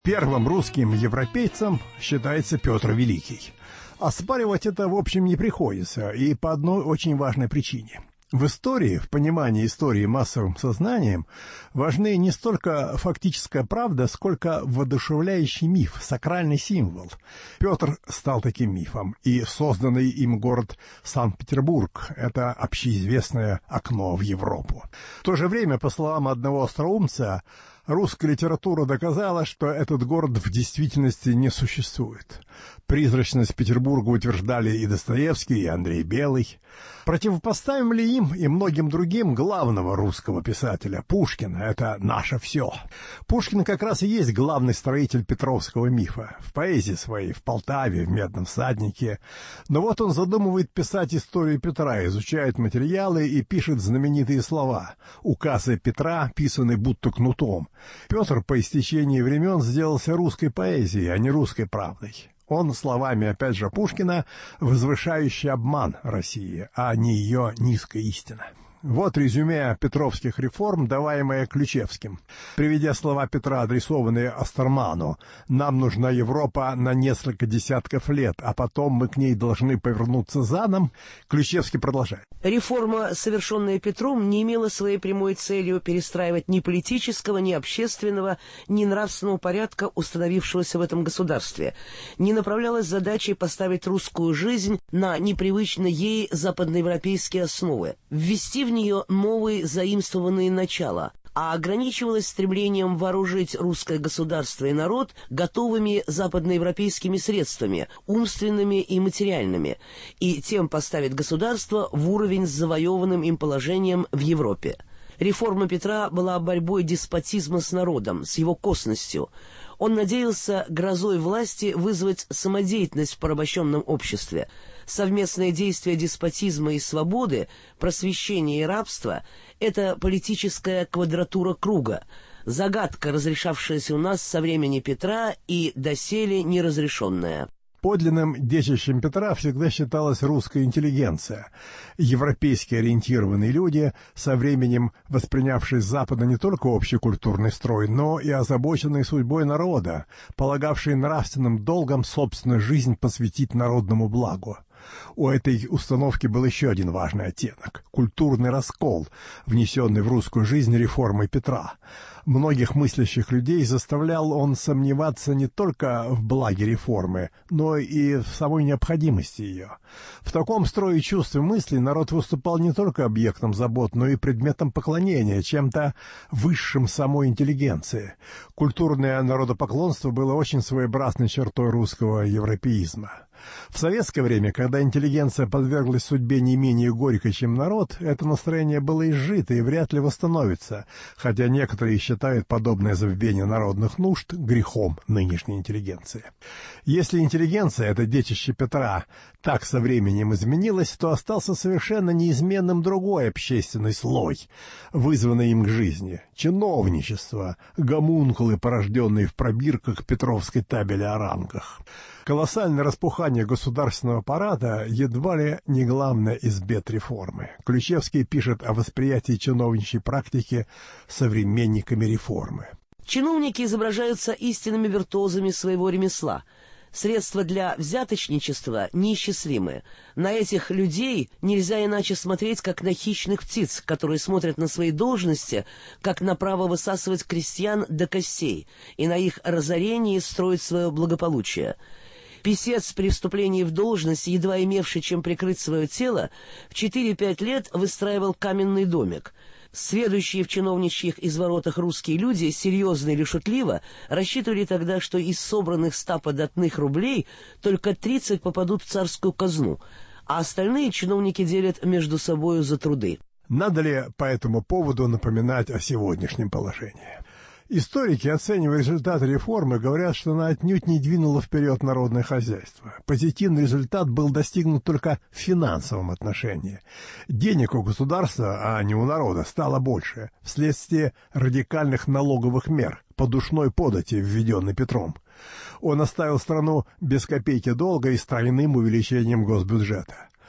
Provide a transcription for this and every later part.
Первым русским европейцем считается Петр Великий. Оспаривать это, в общем, не приходится, и по одной очень важной причине. В истории, в понимании истории массовым сознанием, важны не столько фактическая правда, сколько воодушевляющий миф, сакральный символ. Петр стал таким мифом, и созданный им город Санкт-Петербург – это общеизвестное окно в Европу. В то же время, по словам одного остроумца, русская литература доказала, что этот город в действительности не существует. Призрачность Петербурга утверждали и Достоевский, и Андрей Белый. Противопоставим ли им и многим другим главного русского писателя Пушкина? Это наше все. Пушкин как раз и есть главный строитель петровского мифа. В поэзии своей, в Полтаве, в «Медном всаднике». Но вот он задумывает писать историю Петра, изучает материалы и пишет знаменитые слова. Указы Петра писаны будто кнутом. Петр по истечении времен сделался русской поэзией, а не русской правдой. Он, словами, опять же, Пушкина, возвышающий обман России, а не ее низкая истина. Вот резюме петровских реформ, даваемое Ключевским. Приведя слова Петра, адресованные Остерману: «Нам нужна Европа на несколько десятков лет, а потом мы к ней должны повернуться задом», Ключевский продолжает. Реформа, совершенная Петром, не имела своей прямой целью перестраивать ни политического, ни общественного, ни нравственного порядка, установившегося в этом государстве, не направлялась задачей поставить русскую жизнь на непривычные ей западноевропейские основы, ввести в нее новые заимствованные начала, а ограничивалась стремлением вооружить русское государство и народ готовыми западноевропейскими средствами, умственными и материальными, и тем поставить государство в уровень с завоеванным им положением в Европе. Реформа Петра была борьбой деспотизма с народом, с его косностью. Он надеялся грозой власти вызвать самодеятельность в порабощенном обществе. Совместное действие деспотизма и свободы, просвещения и рабства – это политическая квадратура круга, загадка, разрешавшаяся у нас со времени Петра и доселе неразрешенная. Подлинным детищем Петра всегда считалась русская интеллигенция, европейски ориентированные люди, со временем воспринявшие с Запада не только общий культурный строй, но и озабоченные судьбой народа, полагавшие нравственным долгом собственную жизнь посвятить народному благу. У этой установки был еще один важный оттенок – культурный раскол, внесенный в русскую жизнь реформой Петра. Многих мыслящих людей заставлял он сомневаться не только в благе реформы, но и в самой необходимости ее. В таком строе чувств и мыслей народ выступал не только объектом забот, но и предметом поклонения, чем-то высшим самой интеллигенции. Культурное народопоклонство было очень своеобразной чертой русского европеизма. В советское время, когда интеллигенция подверглась судьбе не менее горькой, чем народ, это настроение было изжито и вряд ли восстановится, хотя некоторые считают подобное забвение народных нужд грехом нынешней интеллигенции. Если интеллигенция, это детище Петра, так со временем изменилась, то остался совершенно неизменным другой общественный слой, вызванный им к жизни – чиновничество, гомункулы, порожденные в пробирках петровской табели о рангах. Колоссальное распухание государственного аппарата едва ли не главное из бед реформы. Ключевский пишет о восприятии чиновничьей практики современниками реформы. Чиновники изображаются истинными виртуозами своего ремесла. Средства для взяточничества неисчислимы. На этих людей нельзя иначе смотреть, как на хищных птиц, которые смотрят на свои должности, как на право высасывать крестьян до костей, и на их разорении строить свое благополучие. Писец при вступлении в должность, едва имевший чем прикрыть свое тело, в 4-5 лет выстраивал каменный домик. Сведущие в чиновничьих изворотах русские люди, серьезно или шутливо, рассчитывали тогда, что из собранных 100 податных рублей только 30 попадут в царскую казну, а остальные чиновники делят между собою за труды. Надо ли по этому поводу напоминать о сегодняшнем положении? Историки, оценивая результаты реформы, говорят, что она отнюдь не двинула вперед народное хозяйство. Позитивный результат был достигнут только в финансовом отношении. Денег у государства, а не у народа, стало больше, вследствие радикальных налоговых мер, подушной подати, введенной Петром. Он оставил страну без копейки долга и с тройным увеличением госбюджета.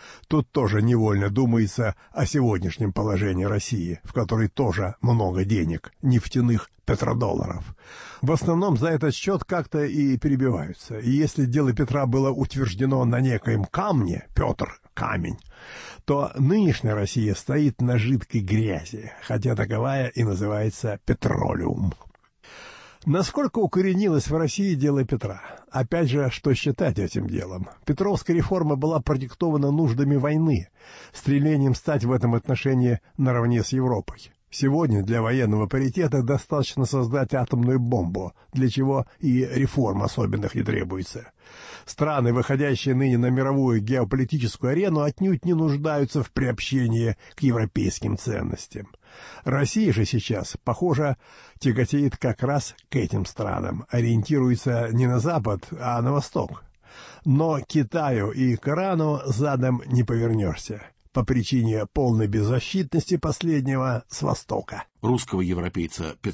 Тут тоже невольно думается о сегодняшнем положении России, в которой тоже много денег, нефтяных петродолларов. В основном за этот счет как-то и перебиваются. И если дело Петра было утверждено на некоем камне, Петр — камень, то нынешняя Россия стоит на жидкой грязи, хотя таковая и называется петролиум. Насколько укоренилось в России дело Петра? Опять же, что считать этим делом? Петровская реформа была продиктована нуждами войны, стремлением стать в этом отношении наравне с Европой. Сегодня для военного паритета достаточно создать атомную бомбу, для чего и реформ особенных не требуется. Страны, выходящие ныне на мировую геополитическую арену, отнюдь не нуждаются в приобщении к европейским ценностям. Россия же сейчас, похоже, тяготеет как раз к этим странам, ориентируется не на Запад, а на Восток. Но Китаю и к Ирану задом не повернешься, по причине полной беззащитности последнего с Востока. Русского европейца